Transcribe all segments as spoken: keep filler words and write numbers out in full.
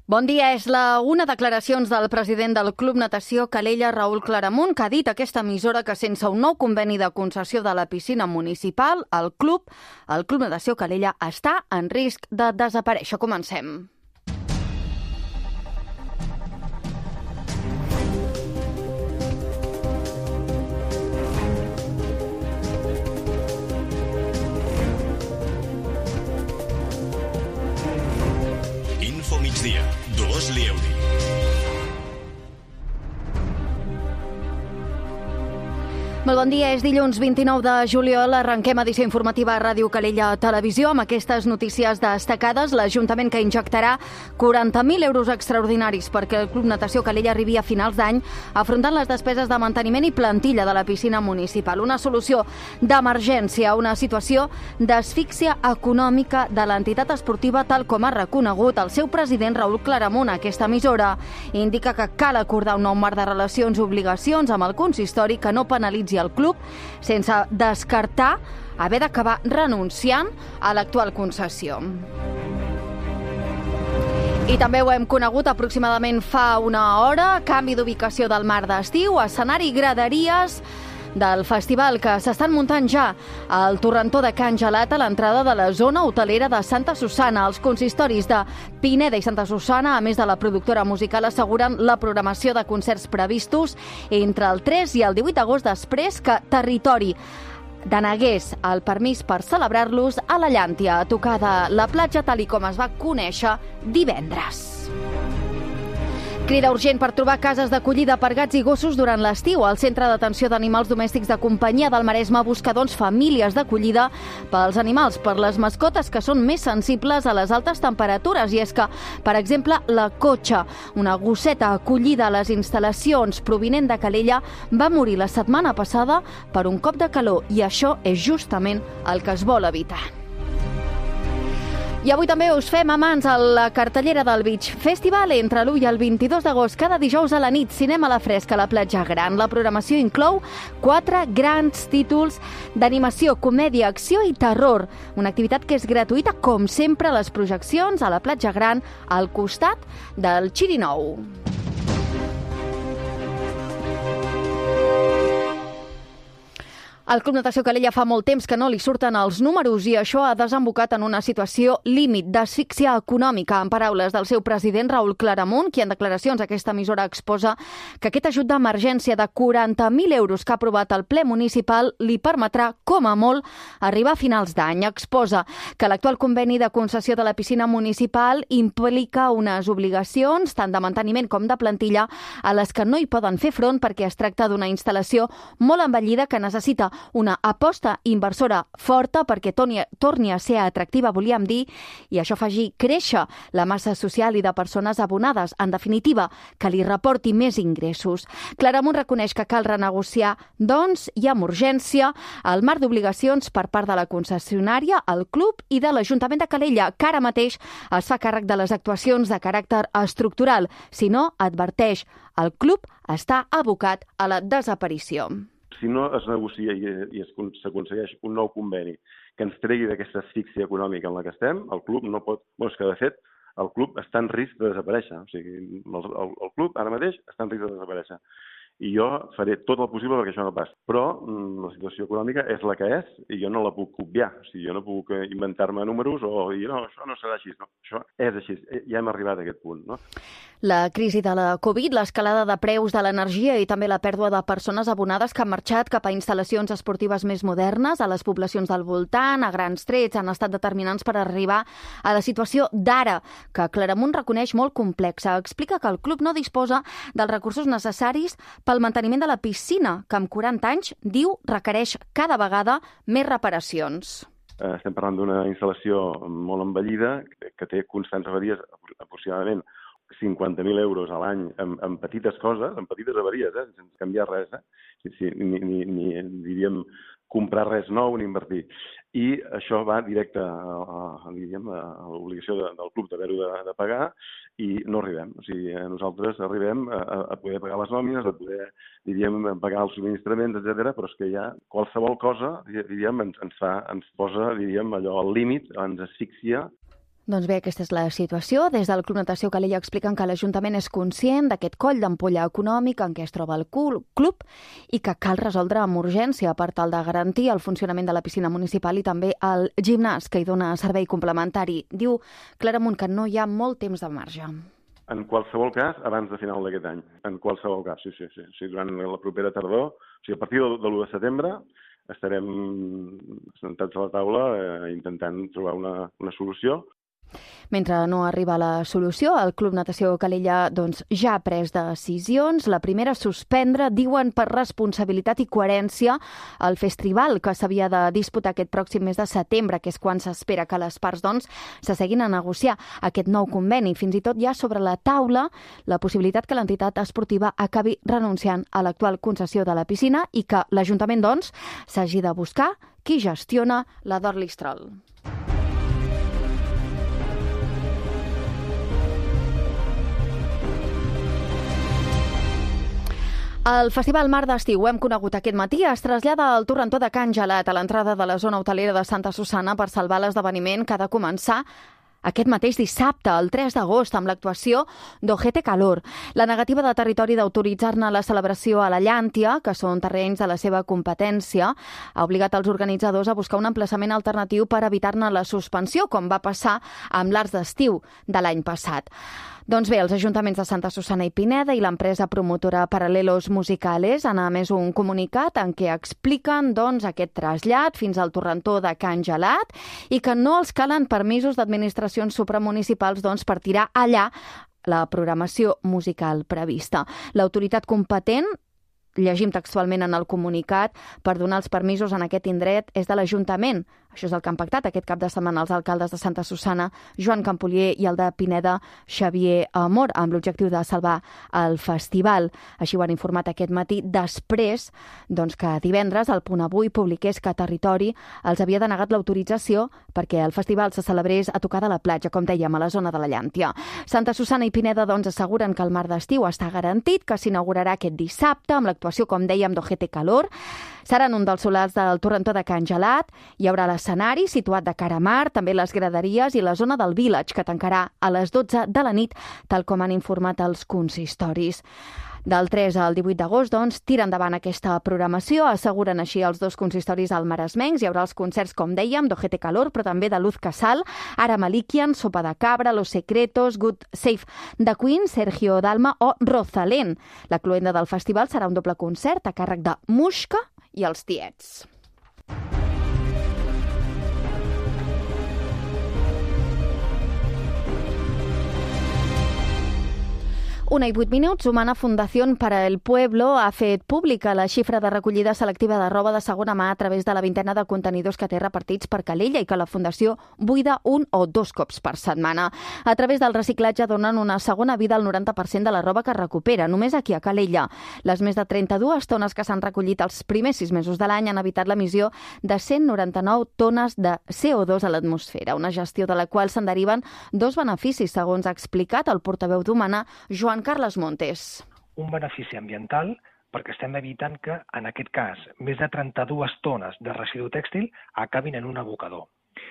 Bon dia, és la una declaracions del president del Club Natació Calella, Raül Claramunt, que ha dit a aquesta emissora que sense un nou conveni de concessió de la piscina municipal, el club, el Club Natació Calella, està en risc de desaparèixer. Comencem. Info migdia, Dolors Lieudi. Molt bon dia, és dilluns vint-i-nou de juliol. Arrenquem edició informativa a Ràdio Calella Televisió amb aquestes notícies destacades. L'Ajuntament que injectarà quaranta mil euros extraordinaris perquè el Club Natació Calella arribi a finals d'any afrontant les despeses de manteniment i plantilla de la piscina municipal. Una solució d'emergència a una situació d'asfíxia econòmica de l'entitat esportiva, tal com ha reconegut el seu president Raül Claramunt a aquesta emissora. Indica que cal acordar un nou marc de relacions i obligacions amb el consistori que no penalitzi al club, sense descartar haver d'acabar renunciant a l'actual concessió. I també ho hem conegut aproximadament fa una hora, canvi d'ubicació del mar d'estiu, escenari i graderies del festival que s'estan muntant ja al Torrentó de Can Gelat a l'entrada de la zona hotelera de Santa Susanna. Els consistoris de Pineda i Santa Susanna, a més de la productora musical, asseguren la programació de concerts previstos entre el tres i el divuit d'agost, després que Territori denegués el permís per celebrar-los a la Llàntia, a tocar de la platja, tal i com es va conèixer divendres. Crida urgent per trobar cases d'acollida per gats i gossos durant l'estiu. El Centre d'Atenció d'Animals Domèstics de Companyia del Maresme busca, doncs, famílies d'acollida pels animals, per les mascotes que són més sensibles a les altes temperatures. I és que, per exemple, la Cotxa, una gosseta acollida a les instal·lacions provinent de Calella, va morir la setmana passada per un cop de calor, i això és justament el que es vol evitar. I avui també us fem a mans a la cartellera del Beach Festival entre l'u i el vint-i-dos d'agost. Cada dijous a la nit, cinema a la fresca a la platja Gran. La programació inclou quatre grans títols d'animació, comèdia, acció i terror. Una activitat que és gratuïta, com sempre, a les projeccions a la platja Gran, al costat del Xirinou. El Club Natació Calella fa molt temps que no li surten els números i això ha desembocat en una situació límit d'asfíxia econòmica. En paraules del seu president, Raül Claramunt, qui en declaracions a aquesta emissora exposa que aquest ajut d'emergència de quaranta mil euros que ha aprovat el ple municipal li permetrà, com a molt, arribar a finals d'any. Exposa que l'actual conveni de concessió de la piscina municipal implica unes obligacions, tant de manteniment com de plantilla, a les que no hi poden fer front perquè es tracta d'una instal·lació molt envellida que necessita una aposta inversora forta perquè torni, torni a ser atractiva, volíem dir, i això faci créixer la massa social i de persones abonades, en definitiva, que li reporti més ingressos. Claramunt reconeix que cal renegociar, doncs, i amb urgència, el marc d'obligacions per part de la concessionària, el club i de l'Ajuntament de Calella, que ara mateix es fa càrrec de les actuacions de caràcter estructural. Si no, adverteix, el club està abocat a la desaparició. Si no es negocia i, i s'aconsegueix un nou conveni que ens tregui d'aquesta asfíxia econòmica en la que estem, el club no pot... Bé, és que, de fet, el club està en risc de desaparèixer. O sigui, el, el, el club ara mateix està en risc de desaparèixer. I jo faré tot el possible perquè això no passi. Però mm, la situació econòmica és la que és i jo no la puc obviar. O sigui, jo no puc inventar-me números o dir, no, això no serà així. No, això és així. Ja hem arribat a aquest punt, no? La crisi de la Covid, l'escalada de preus de l'energia i també la pèrdua de persones abonades que han marxat cap a instal·lacions esportives més modernes a les poblacions del voltant, a grans trets, han estat determinants per arribar a la situació d'ara, que Claramunt reconeix molt complexa. Explica que el club no disposa dels recursos necessaris pel manteniment de la piscina, que amb quaranta anys, diu, requereix cada vegada més reparacions. Estem parlant d'una instal·lació molt envellida que té constants avaries, aproximadament cinquanta mil euros a l'any en, en petites coses, en petites avaries, eh, sense canviar res, eh? Sí, sí, ni, ni, ni, diríem, comprar res nou ni invertir. I això va directe a, a, diríem, a l'obligació de, del club d'haver-ho de, de pagar i no arribem. O sigui, nosaltres arribem a, a poder pagar les nòmines, a poder, diríem, pagar els subministraments, etcètera, però és que ja qualsevol cosa, diríem, ens, ens, fa, ens posa, diríem, allò al límit, ens asfixia. Doncs bé, aquesta és la situació. Des del Club Natació Calella expliquen que l'Ajuntament és conscient d'aquest coll d'ampolla econòmic en què es troba el club i que cal resoldre amb urgència per tal de garantir el funcionament de la piscina municipal i també el gimnàs que hi dona servei complementari. Diu Claramunt que no hi ha molt temps de marge. En qualsevol cas, abans de final d'aquest any. En qualsevol cas, sí, sí, sí. sí durant la propera tardor, o sigui, a partir de l'u de setembre, estarem sentats a la taula eh, intentant trobar una, una solució. Mentre no arriba la solució, el Club Natació Calella doncs, ja ha pres decisions. La primera, suspendre, diuen per responsabilitat i coherència, el festival que s'havia de disputar aquest pròxim mes de setembre, que és quan s'espera que les parts doncs, s'asseguin a negociar aquest nou conveni. Fins i tot hi ha sobre la taula la possibilitat que l'entitat esportiva acabi renunciant a l'actual concessió de la piscina i que l'Ajuntament doncs, s'hagi de buscar qui gestiona la d'Orlistrol. El Festival Mar d'Estiu, ho hem conegut aquest matí, es trasllada al Torrentó de Can Gelat, a l'entrada de la zona hotelera de Santa Susanna, per salvar l'esdeveniment que ha de començar aquest mateix dissabte, el tres d'agost, amb l'actuació d'Ojete Calor. La negativa de territori d'autoritzar-ne la celebració a la Llàntia, que són terrenys de la seva competència, ha obligat els organitzadors a buscar un emplaçament alternatiu per evitar-ne la suspensió, com va passar amb l'Arts d'Estiu de l'any passat. Doncs bé, els ajuntaments de Santa Susanna i Pineda i l'empresa promotora Paralelos Musicales han emès un comunicat en què expliquen doncs, aquest trasllat fins al Torrentó de Can Gelat i que no els calen permisos d'administracions supramunicipals doncs, per tirar allà la programació musical prevista. L'autoritat competent, llegim textualment en el comunicat, per donar els permisos en aquest indret és de l'Ajuntament. Això és el que han pactat aquest cap de setmana els alcaldes de Santa Susanna, Joan Campolier, i el de Pineda, Xavier Amor, amb l'objectiu de salvar el festival. Així ho han informat aquest matí, després doncs, que divendres el Punt Avui publiqués que Territori els havia denegat l'autorització perquè el festival se celebrés a tocar de la platja, com dèiem, a la zona de la Llàntia. Santa Susanna i Pineda doncs, asseguren que el Mar d'Estiu està garantit, que s'inaugurarà aquest dissabte amb l'actuació, com dèiem, d'Ojete Calor. Seran un dels solars del Torrentó de Can Gelat. Hi haurà l'escenari situat de cara a mar, també les graderies i la zona del Village, que tancarà a les dotze de la nit, tal com han informat els consistoris. Del tres al divuit d'agost, doncs, tira endavant aquesta programació, asseguren així els dos consistoris almaresmencs. Hi haurà els concerts, com dèiem, d'Ojete Calor, però també de Luz Casal, Ara Malikian, Sopa de Cabra, Los Secretos, Good Safe de Queen, Sergio Dalma o Rosalén. La cloenda del festival serà un doble concert a càrrec de Muixca i els Tiets. Una i vuit minuts, Humana Fundación para el Pueblo ha fet pública la xifra de recollida selectiva de roba de segona mà a través de la vintena de contenidors que té repartits per Calella i que la Fundació buida un o dos cops per setmana. A través del reciclatge donen una segona vida al noranta per cent de la roba que recupera, només aquí a Calella. Les més de trenta-dues tones que s'han recollit els primers sis mesos de l'any han evitat l'emissió de cent noranta-nou tones de C O dos a l'atmosfera, una gestió de la qual se'n deriven dos beneficis, segons ha explicat el portaveu d'Humana, Joan Carles Montes. Un benefici ambiental perquè estem evitant que, en aquest cas, més de trenta-dues tones de residu tèxtil acabin en un abocador.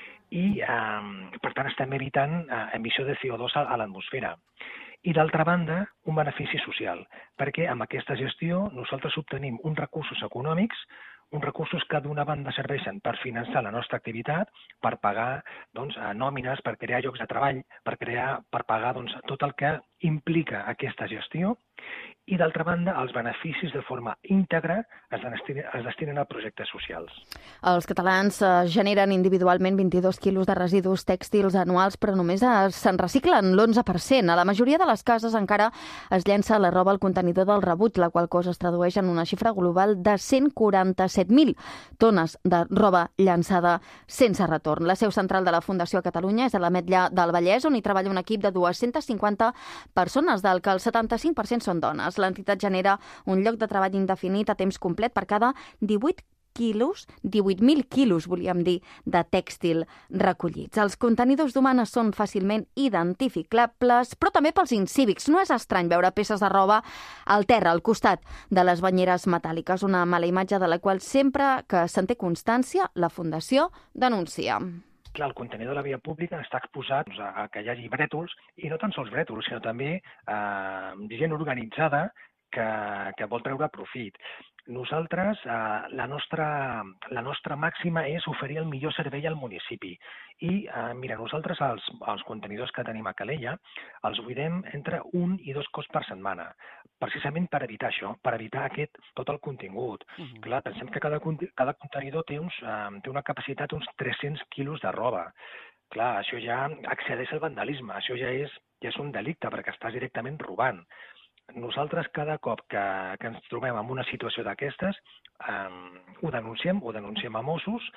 I, eh, per tant, estem evitant eh, emissió de C O dos a, a l'atmosfera. I, d'altra banda, un benefici social, perquè amb aquesta gestió nosaltres obtenim uns recursos econòmics, uns recursos que d'una banda serveixen per finançar la nostra activitat, per pagar doncs, nòmines, per crear llocs de treball, per crear, per pagar doncs, tot el que implica aquesta gestió, i d'altra banda els beneficis de forma íntegra es destinen, es destinen a projectes socials. Els catalans generen individualment vint-i-dos quilos de residus tèxtils anuals, però només se'n reciclen l'onze per cent. A la majoria de les cases encara es llença la roba al contenidor del rebuig, la qual cosa es tradueix en una xifra global de cent quaranta-set mil tones de roba llançada sense retorn. La seu central de la Fundació a Catalunya és a l'Ametlla del Vallès, on hi treballa un equip de dues-centes cinquanta persones, del que el setanta-cinc per cent són dones. L'entitat genera un lloc de treball indefinit a temps complet per cada divuit quilos, divuit mil quilos, volíem dir, de tèxtil recollits. Els contenidors d'Humana són fàcilment identificables, però també pels incívics. No és estrany veure peces de roba al terra, al costat de les banyeres metàl·liques, una mala imatge de la qual sempre que se'n té constància la Fundació denuncia. Clar, el contenidor de la via pública està exposat a, a que hi hagi brètols, i no tan sols brètols, sinó també eh, gent organitzada que, que vol treure profit. Nosaltres, eh, la, nostra, la nostra màxima és oferir el millor servei al municipi. I, eh, mira, nosaltres els, els contenidors que tenim a Calella els buidem entre un i dos cops per setmana, precisament per evitar això, per evitar aquest, tot el contingut. Uh-huh. Clar, pensem que cada, cada contenidor té, uns, eh, té una capacitat d'uns tres-cents quilos de roba. Clar, això ja accedeix al vandalisme, això ja és, ja és un delicte perquè estàs directament robant. Nosaltres cada cop que, que ens trobem en una situació d'aquestes eh, ho denunciem, ho denunciem a Mossos.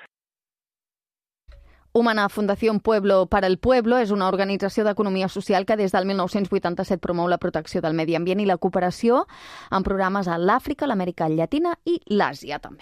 Humana Fundación Pueblo para el Pueblo és una organització d'economia social que des del mil nou-cents vuitanta-set promou la protecció del medi ambient i la cooperació en programes a l'Àfrica, l'Amèrica Llatina i l'Àsia també.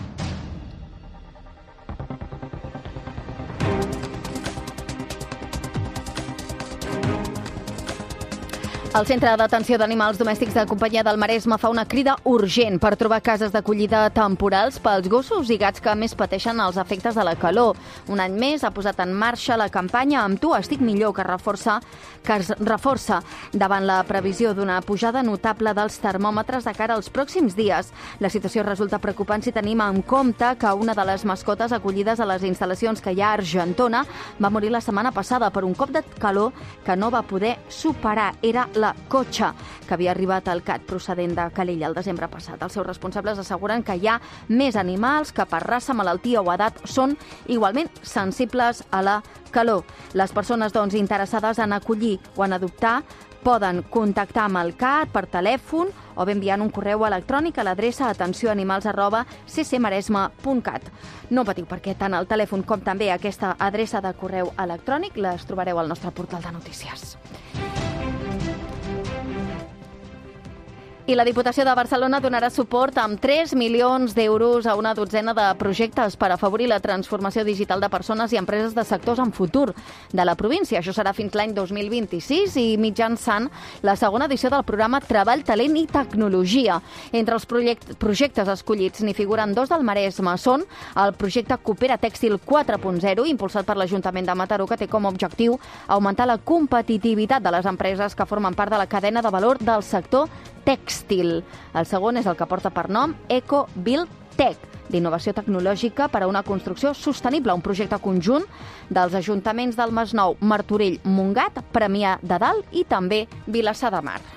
El Centre d'Atenció d'Animals Domèstics de Companyia del Maresme fa una crida urgent per trobar cases d'acollida temporals pels gossos i gats que més pateixen els efectes de la calor. Un any més ha posat en marxa la campanya Amb tu estic millor, que reforça, que es reforça davant la previsió d'una pujada notable dels termòmetres de cara als pròxims dies. La situació resulta preocupant si tenim en compte que una de les mascotes acollides a les instal·lacions que hi ha a Argentona va morir la setmana passada per un cop de calor que no va poder superar. Era la Cotxa, que havia arribat al C A T procedent de Calella el desembre passat. Els seus responsables asseguren que hi ha més animals que per raça, malaltia o edat són igualment sensibles a la calor. Les persones doncs, interessades en acollir o en adoptar poden contactar amb el C A T per telèfon o bé enviant un correu electrònic a l'adreça atencióanimals arroba c c maresme punt cat. No patiu, perquè tant el telèfon com també aquesta adreça de correu electrònic les trobareu al nostre portal de notícies. I la Diputació de Barcelona donarà suport amb tres milions d'euros a una dotzena de projectes per afavorir la transformació digital de persones i empreses de sectors en futur de la província. Això serà fins l'any dos mil vint-i-sis i mitjançant la segona edició del programa Treball, Talent i Tecnologia. Entre els projectes escollits n'hi figuren dos del Maresme. Són el projecte Coopera Tèxtil quatre punt zero, impulsat per l'Ajuntament de Mataró, que té com a objectiu augmentar la competitivitat de les empreses que formen part de la cadena de valor del sector tèxtil. El segon és el que porta per nom Eco Build Tech, d'innovació tecnològica per a una construcció sostenible, un projecte conjunt dels ajuntaments del Masnou, Martorell, Montgat, Premià de Dalt i també Vilassar de Mar.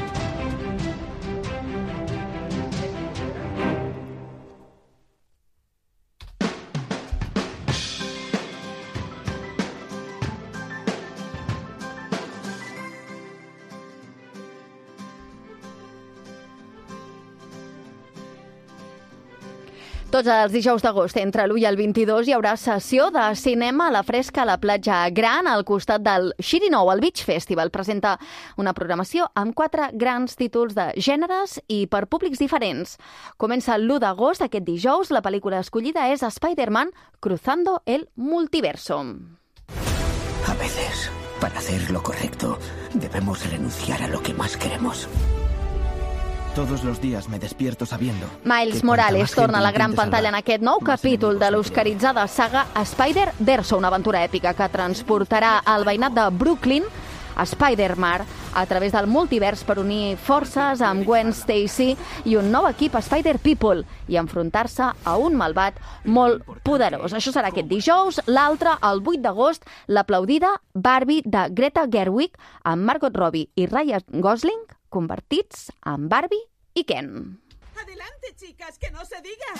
Tots els dijous d'agost, entre l'u i el vint-i-dos, hi haurà sessió de cinema a la fresca a la platja Gran, al costat del Xirinou. El Beach Festival presenta una programació amb quatre grans títols de gèneres i per públics diferents. Comença l'u d'agost, aquest dijous. La pel·lícula escollida és Spider-Man Cruzando el Multiverso. A veces, para hacer lo correcto, debemos renunciar a lo que más queremos. Todos los días me despierto sabiendo... Miles Morales torna a la gran pantalla en aquest nou capítol de l'oscaritzada saga Spider-Verse, una aventura èpica que transportarà al veïnat de Brooklyn a Spider-Man a través del multivers per unir forces amb Gwen Stacy i un nou equip Spider-People i enfrontar-se a un malvat molt poderós. Això serà aquest dijous. L'altre, el vuit d'agost, l'aplaudida Barbie de Greta Gerwig amb Margot Robbie i Ryan Gosling convertits en Barbie i Ken. Adelante, chicas, que no se diga.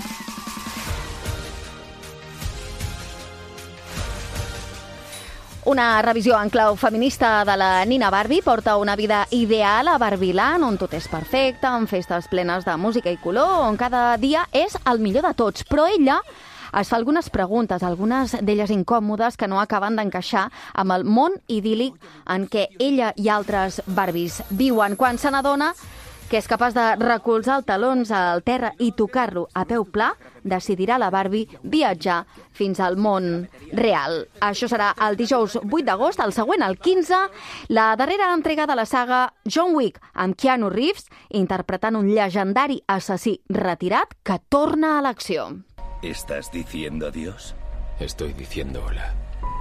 Una revisió en clau feminista de la Nina Barbie porta una vida ideal a Barbiland, on tot és perfecte, amb festes plenes de música i color, on cada dia és el millor de tots. Però ella es fa algunes preguntes, algunes d'elles incòmodes, que no acaben d'encaixar amb el món idíl·lic en què ella i altres Barbies viuen. Quan se n'adona que és capaç de recolzar els talons al terra i tocar-lo a peu pla, decidirà la Barbie viatjar fins al món real. Això serà el dijous vuit d'agost, el següent, el quinze, la darrera entrega de la saga John Wick, amb Keanu Reeves interpretant un llegendari assassí retirat que torna a l'acció. ¿Estás diciendo adiós? Estoy diciendo hola.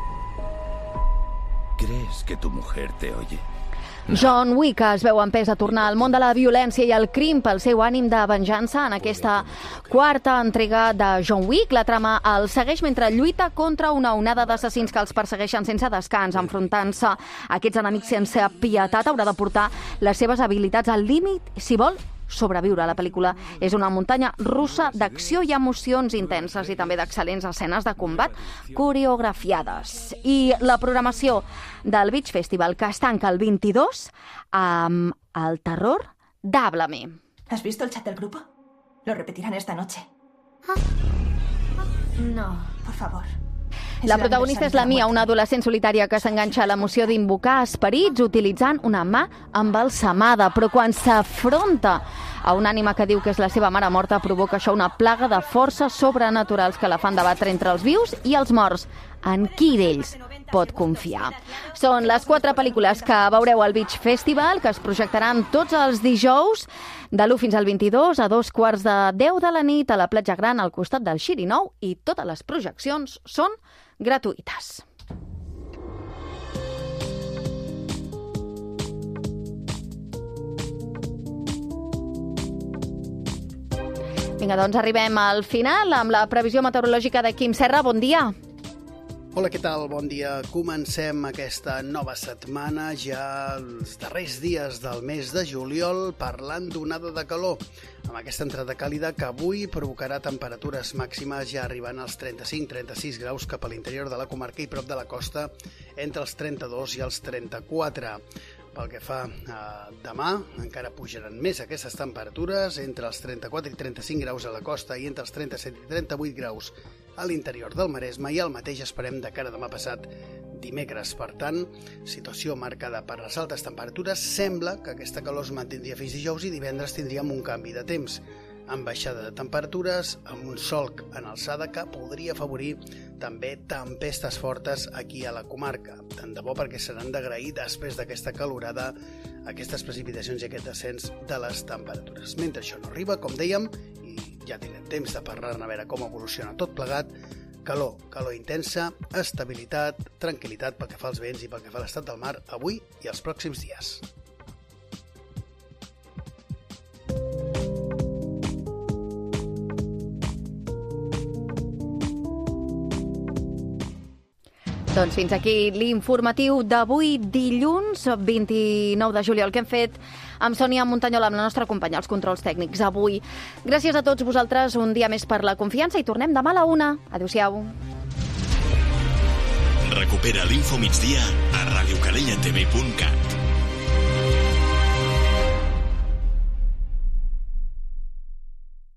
¿Crees que tu mujer te oye? No. John Wick es veu empès a tornar al món de la violència i el crim pel seu ànim de venjança. En aquesta quarta entrega de John Wick, la trama el segueix mentre lluita contra una onada d'assassins que els persegueixen sense descans, enfrontant-se a aquests enemics sense pietat. Haurà de portar les seves habilitats al límit si vol sobreviure. La pel·lícula és una muntanya russa d'acció i emocions intenses i també d'excel·lents escenes de combat coreografiades. I la programació del Beach Festival, que es tanca el vint-i-dos amb el terror d'Háblame. ¿Has visto el chat del grupo? Lo repetirán esta noche. No, por favor. La protagonista és la Mia, una adolescent solitària que s'enganxa a l'emoció d'invocar esperits utilitzant una mà embalsamada, però quan s'afronta a una ànima que diu que és la seva mare morta, provoca això una plaga de forces sobrenaturals que la fan debatre entre els vius i els morts. En qui d'ells pot confiar? Són les quatre pel·lícules que veureu al Beach Festival, que es projectaran tots els dijous de l'u fins al vint-i-dos a dos quarts de deu de la nit a la Platja Gran al costat del Xirinou, i totes les projeccions són gratuïtes. Vinga, doncs arribem al final amb la previsió meteorològica de Quim Serra. Bon dia. Hola, què tal? Bon dia. Comencem aquesta nova setmana, ja els darrers dies del mes de juliol, parlant d'onada de calor, amb aquesta entrada càlida que avui provocarà temperatures màximes ja arribant als trenta-cinc a trenta-sis graus cap a l'interior de la comarca i prop de la costa entre els trenta-dos i els trenta-quatre. Pel que fa a demà, encara pujaran més aquestes temperatures, entre els trenta-quatre i trenta-cinc graus a la costa i entre els trenta-set i trenta-vuit graus a l'interior del Maresme, i el mateix esperem de cara a demà passat dimecres. Per tant, situació marcada per les altes temperatures. Sembla que aquesta calor es mantindria fins dijous i divendres tindríem un canvi de temps, amb baixada de temperatures, amb un solc en alçada que podria afavorir també tempestes fortes aquí a la comarca. Tant de bo, perquè seran d'agrair després d'aquesta calorada aquestes precipitacions i aquest descens de les temperatures. Mentre això no arriba, com dèiem, i ja tindrem temps de parlar-ne a veure com evoluciona tot plegat, calor, calor intensa, estabilitat, tranquil·litat pel que fa als vents i pel que fa a l'estat del mar avui i els pròxims dies. Doncs fins aquí l'informatiu d'avui, dilluns vint-i-nou de juliol, que hem fet amb Sònia Muntanyola, amb la nostra companya, els controls tècnics avui. Gràcies a tots vosaltres un dia més per la confiança i tornem demà a la una. Adéu-siau. Recupera l'Info Migdia a radiocalellatv punt cat.